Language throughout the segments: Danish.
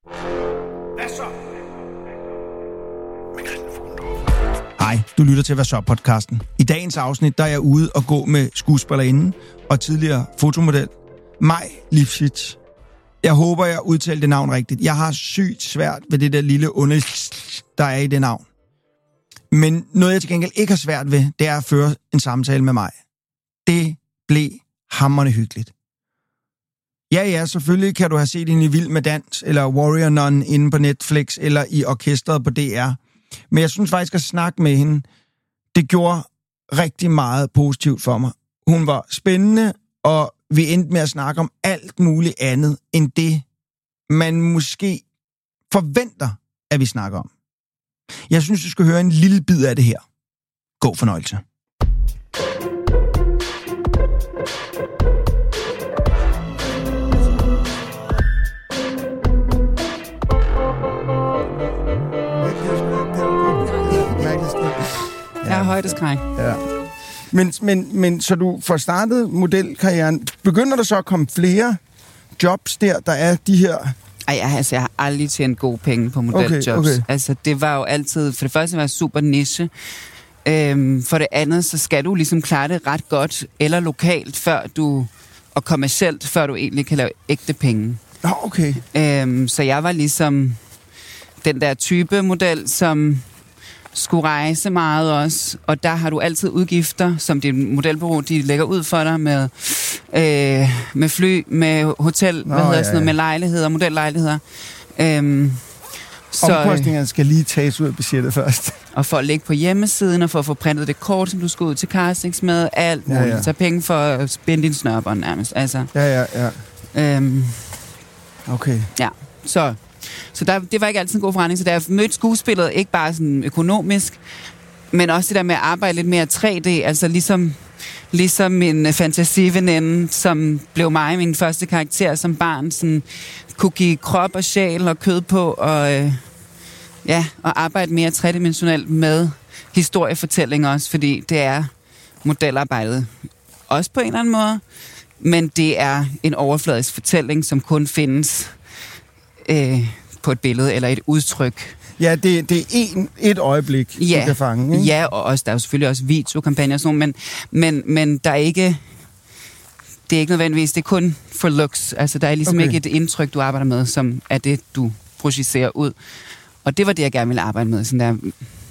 Hvad så? Hej, du lytter til Hvad så podcasten. I dagens afsnit, der er jeg ude og gå med skuespillerinden og tidligere fotomodel Maj Lifshitz. Jeg håber, jeg udtalte det navn rigtigt. Jeg har sygt svært ved det der lille der er i det navn. Men noget, jeg til gengæld ikke har svært ved, det er at føre en samtale med mig. Det blev hamrende hyggeligt. Ja, selvfølgelig kan du have set hende i Vild med Dans, eller Warrior Nun inde på Netflix, eller i orkestret på DR. Men jeg synes faktisk, at snakke med hende, det gjorde rigtig meget positivt for mig. Hun var spændende, og vi endte med at snakke om alt muligt andet, end det, man måske forventer, at vi snakker om. Jeg synes, du skal høre en lille bid af det her. God fornøjelse. Jeg har højdeskræk. Ja. Men så du får startet modelkarrieren. Begynder der så at komme flere jobs der er de her? Jeg har aldrig tjent gode penge på modeljobs. Okay. Altså, det var jo altid, for det første var jeg super niche. For det andet, så skal du ligesom klare det ret godt, eller lokalt, og kommercielt, før du egentlig kan lave ægte penge. Okay. Så jeg var ligesom den der type model, som skulle rejse meget også, og der har du altid udgifter, som dit modelbureau, de lægger ud for dig med fly, med hotel, med lejligheder, modellejligheder. Omkostningerne skal lige tages ud af budgettet først. Og for at lægge på hjemmesiden, og for at få printet det kort, som du skal ud til castings med, alt muligt. Ja. Tage penge for at spænde din snørbånd nærmest. Altså. Ja. Okay. Ja, så det var ikke altid en god forretning. Så da jeg mødte skuespillet, ikke bare sådan økonomisk, men også det der med at arbejde lidt mere 3D, altså ligesom min fantasiveninde, som blev mig, min første karakter som barn, sådan kunne give krop og sjæl og kød på, og arbejde mere tredimensionelt med historiefortællinger også, fordi det er modelarbejdet også på en eller anden måde, men det er en overfladisk fortælling, som kun findes på et billede eller et udtryk. Ja, det er et øjeblik, du kan fange. Ikke? Ja, og også, der er jo selvfølgelig også videokampagner og sådan noget, men der er ikke, det er ikke nødvendigvis, det er kun for looks. Altså, der er ligesom ikke et indtryk, du arbejder med, som er det, du projicerer ud. Og det var det, jeg gerne ville arbejde med. Sådan der,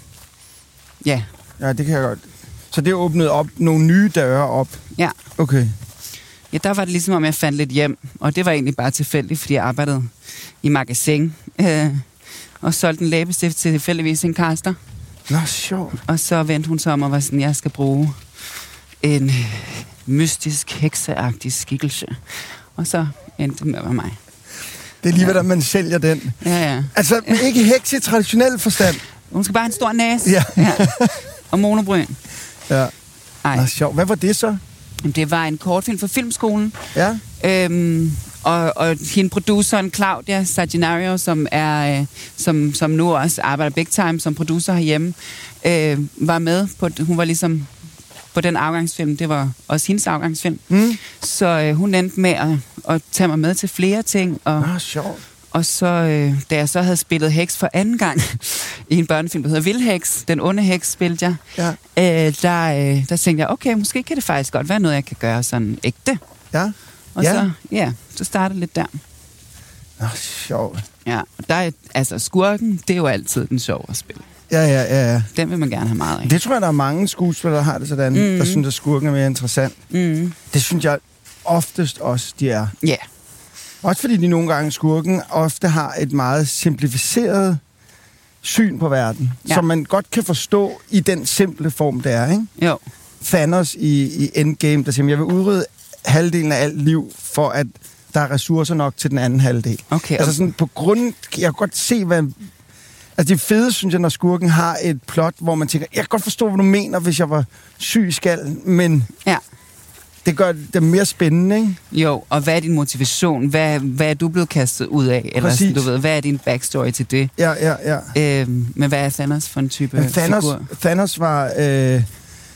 ja. Ja, det kan jeg godt. Så det åbnede op nogle nye døre op? Ja. Okay. Ja, der var det ligesom, om jeg fandt lidt hjem. Og det var egentlig bare tilfældigt, fordi jeg arbejdede i magasin. Og solgte en læbestift til tilfældigvis en kaster. Nå, sjovt. Og så vendte hun sig om og var sådan, jeg skal bruge en mystisk, hekseagtig skikkelse. Og så endte det med at være mig. Det er lige, hvordan man sælger den. Ja. Altså, ikke hekse i traditionel forstand. Hun skal bare have en stor næse. Ja. Og monobryn. Ja. Nå, sjovt. Hvad var det så? Det var en kortfilm for Filmskolen. Ja. Og hende produceren Claudia Saginario, som nu også arbejder big time som producer herhjemme, var med på, hun var ligesom på den afgangsfilm, det var også hendes afgangsfilm. Så hun endte med at tage mig med til flere ting. Sjovt. Og så, da jeg så havde spillet heks for anden gang i en børnefilm, der hedder Vildheks, den onde heks spillede jeg, der tænkte jeg, okay, måske kan det faktisk godt være noget, jeg kan gøre sådan ægte. Ja. Og så startede lidt der. Sjovt. Ja, og der er, altså skurken, det er jo altid den sjove at spille. Ja. Den vil man gerne have meget af. Det tror jeg, der er mange skuespillere, der har det sådan, der synes, at skurken er mere interessant. Det synes jeg oftest også, de er. Ja. Yeah. Også fordi de nogle gange, skurken, ofte har et meget simplificeret syn på verden, som man godt kan forstå i den simple form, det er, ikke? Jo. Thanos i Endgame, der siger, jeg vil udrydde halvdelen af alt liv, for at der er ressourcer nok til den anden halvdel. Okay. Altså sådan på grund, jeg kan godt se, hvad... Altså det fede, synes jeg, når skurken har et plot, hvor man tænker, jeg kan godt forstå, hvad du mener, hvis jeg var syg i skallen, men... Ja. Det gør det mere spændende, ikke? Jo, og hvad er din motivation? Hvad er du blevet kastet ud af? Eller sådan, du ved, hvad er din backstory til det? Ja. Men hvad er Thanos for en type figur? Thanos var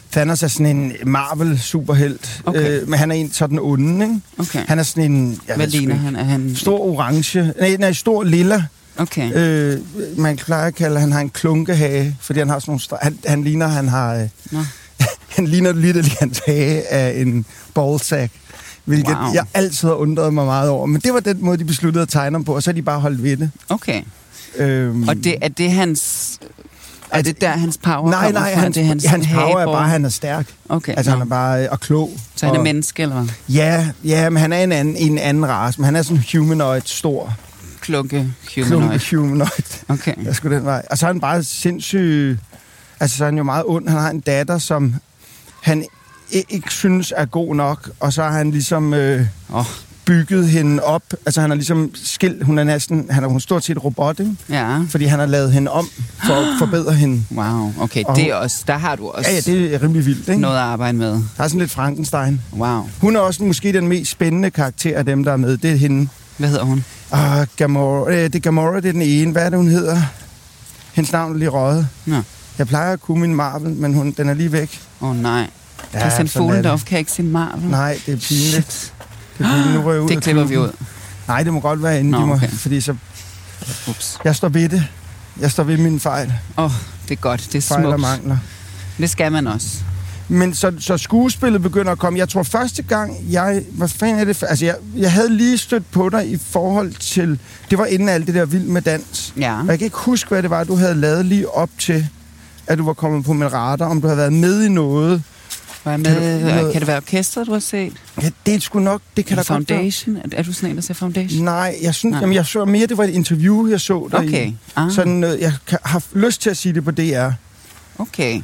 Thanos er sådan en Marvel-superhelt, Okay. men han er en sådan onde, ikke? Okay. Han er sådan en... Hvad ligner han? Er han... Stor orange. Nej, stor lilla. Okay. Man plejer at kalde, at han har en klunkehage, fordi han har sådan nogle... Han ligner, han har... Han ligner lidt af hans hage af en ballsack, hvilket jeg altid har undret mig meget over. Men det var den måde, de besluttede at tegne ham på, og så har de bare holdt ved det. Okay. Og er det hans... Er det der, hans power nej, kommer fra? Hans power er bare, at han er stærk. Okay. Altså, han er bare og klog. Så han er menneske, eller hvad? Ja, men han er en anden race, men han er sådan humanoid, stor. Klunke humanoid. Okay. Jeg skulle den vej. Og så er han bare sindssyg... Altså, så er han jo meget ond. Han har en datter, som han ikke synes er god nok, og så har han ligesom bygget hende op. Altså, han har ligesom skilt... Hun er stort set robot, ikke? Ja. Fordi han har lavet hende om for at forbedre hende. Wow, okay. Og det er også... Der har du også... Ja, det er rimelig vildt, ikke? Noget at arbejde med. Der er sådan lidt Frankenstein. Wow. Hun er også måske den mest spændende karakter af dem, der er med. Det er hende. Hvad hedder hun? Gamora. Det er Gamora, det er den ene. Hvad er det, hun hedder? Hendes navn er lige røget. Ja. Jeg plejer at kunne min Marvel, men den er lige væk. Nej. Christian Fuglendorf kan ikke sin Marvel. Nej, det er pinligt. Det er pinligt. Nu rører jeg ud. Det klipper vi ud. Nej, det må godt være inden. Okay. Fordi så... Ups. Jeg står ved det. Jeg står ved min fejl. Det er godt. Det er fejl smukt. og mangler. Det skal man også. Men så skuespillet begynder at komme. Jeg tror første gang, hvad fanden er det? Altså, jeg havde lige stødt på dig i forhold til... Det var inden alt det der Vild med dans. Ja. Og jeg kan ikke huske, hvad det var, du havde lavet lige op til, at du var kommet på min radar. Om du havde været med i noget. Kan det være orkestret, du har set? Ja, det er sgu nok. Det kan der godt være. Foundation? Er du sådan en, der ser Foundation? Nej, jeg synes... Jamen, jeg så mere, det var et interview, jeg så der i. Sådan, jeg har lyst til at sige det på DR. Okay.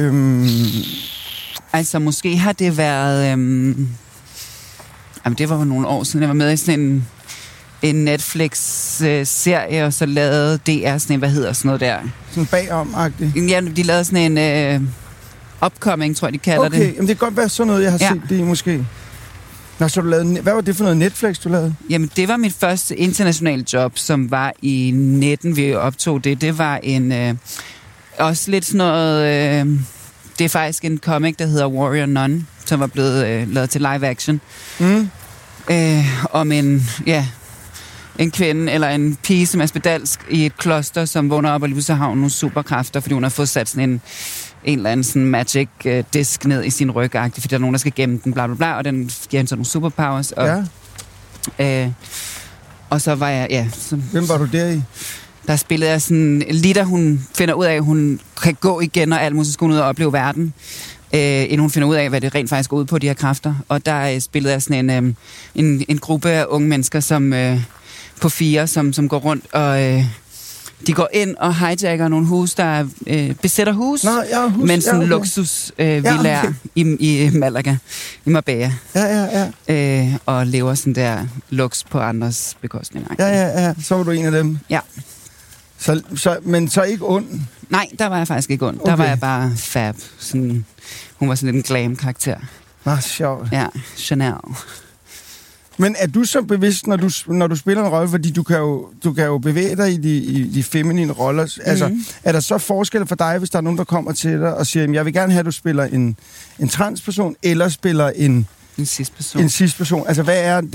Altså, måske har det været... Jamen, det var jo nogle år siden. Jeg var med i sådan en Netflix-serie, og så lavede DR sådan en, hvad hedder sådan noget der? Sådan bagom-agtigt? Ja, de lavede sådan en upcoming, tror jeg, de kalder det. Okay, jamen det kan godt være sådan noget, jeg har set det i, måske. Nå, så du lavede... Hvad var det for noget Netflix, du lavede? Jamen, det var mit første internationale job, som var i 19, vi optog det. Det var en... også lidt sådan noget... det er faktisk en comic, der hedder Warrior Nun, som var blevet lavet til live action. Om en kvinde eller en pige, som er spedalsk i et kloster, som vågner op og lige så har hun nogle superkræfter, fordi hun har fået sat sådan en eller anden sådan magic disk ned i sin ryg, fordi der er nogen, der skal gemme den, bla bla bla, og den giver hende sådan nogle superpowers. Og, og så var jeg, Hvem var du der i? Der spillede jeg sådan, lige da hun finder ud af, at hun kan gå igen, og alt muligt, så skal hun ud og opleve verden, inden hun finder ud af, hvad det rent faktisk går ud på, de her kræfter. Og der spillede jeg sådan en gruppe af unge mennesker, som på 4, som går rundt, og de går ind og hijacker nogle hus, der besætter hus, men sådan luksusvillaer i Malaga, i Marbella. Og lever sådan der lux på andres bekostning. Ja. Så var du en af dem. Ja. Men så ikke ond? Nej, der var jeg faktisk ikke ond. Der var jeg bare fab. Sådan, hun var sådan lidt en glam-karakter. Sjovt. Ja, Chanel. Men er du så bevidst, når du spiller en rolle, fordi du kan jo bevæge dig i de feminine roller. Altså, er der så forskel for dig, hvis der er nogen, der kommer til dig og siger, jeg vil gerne have, at du spiller en transperson, eller spiller en cis-person? Altså,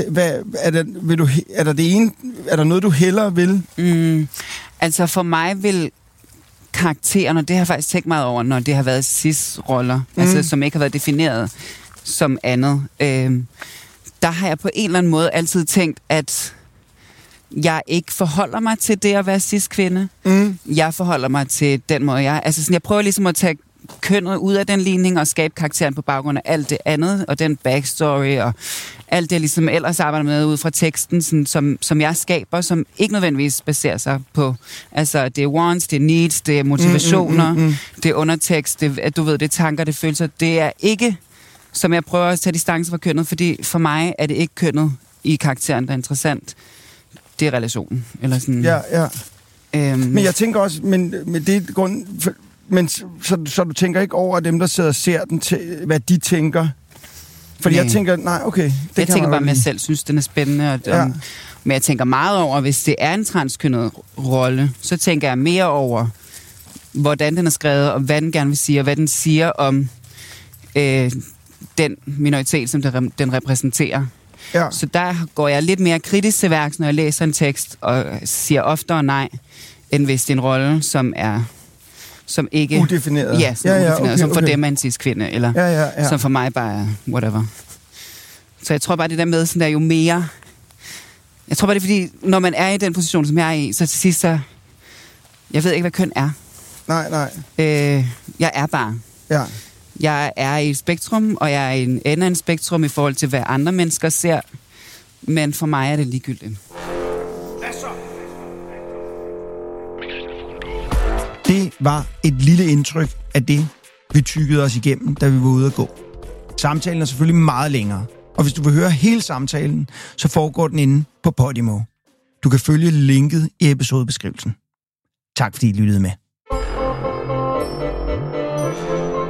er der noget, du hellere vil? Altså, for mig vil karakteren, og det har jeg faktisk tænkt meget over, når det har været cis-roller, altså, som ikke har været defineret som andet. Der har jeg på en eller anden måde altid tænkt, at jeg ikke forholder mig til det at være cis-kvinde. Jeg forholder mig til den måde, jeg prøver ligesom at tage kønnet ud af den ligning og skabe karakteren på baggrund af alt det andet, og den backstory og alt det, ligesom ellers arbejder med ud fra teksten, sådan, som jeg skaber, som ikke nødvendigvis baserer sig på, altså det er wants, det er needs, det er motivationer, det er undertekst, det er tanker, det er følelser. Det er ikke, som jeg prøver at tage distance fra kønnet, fordi for mig er det ikke kønnet i karakteren, der er interessant. Det er relationen. Eller sådan. Ja. Men jeg tænker også, men det er grund... Men så du tænker ikke over dem, der sidder og ser den, til, hvad de tænker? Fordi jeg tænker, okay. Jeg tænker bare, at jeg selv synes, den er spændende. Men jeg tænker meget over, hvis det er en transkønnet rolle, så tænker jeg mere over, hvordan den er skrevet, og hvad den gerne vil sige, og hvad den siger om den minoritet, som den repræsenterer. Ja. Så der går jeg lidt mere kritisk til værks, når jeg læser en tekst, og siger oftere nej, end hvis det er en rolle, som ikke... Udefineret. Ja, udefineret, okay, som for dem er en cis-kvinde, eller som for mig bare er whatever. Så jeg tror bare, det der med, sådan der jo mere... Jeg tror bare, det er fordi, når man er i den position, som jeg er i, så til sidst, så... Jeg ved ikke, hvad køn er. Nej. Jeg er bare. Ja. Jeg er i et spektrum, og jeg er i en ende af en spektrum i forhold til, hvad andre mennesker ser. Men for mig er det ligegyldigt. Det var et lille indtryk af det, vi tykkede os igennem, da vi var ude at gå. Samtalen er selvfølgelig meget længere, og hvis du vil høre hele samtalen, så foregår den inde på Podimo. Du kan følge linket i episodebeskrivelsen. Tak fordi I lyttede med.